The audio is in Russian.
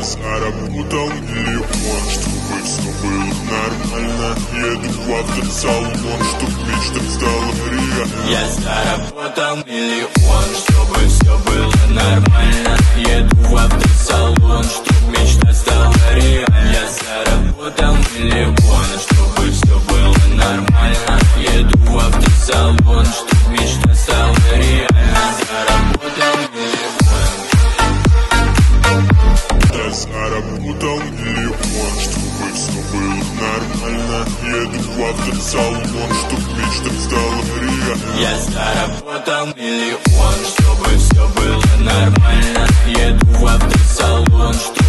Я заработал миллион, чтобы все было нормально. Еду в автосалон, чтоб мечта стала реальной. Я заработал миллион, чтобы все было нормально. Еду в автосалон, чтоб мечта стала реальной. Я заработал миллион, чтобы все было нормально. Еду в автосалон, чтоб мечта стала реальной. Заработал миллион. Я заработал миллион, чтобы все было нормально. Еду в автосалон, чтоб мечта стала реальной. Я заработал миллион, чтобы все было нормально. Еду в автосалон,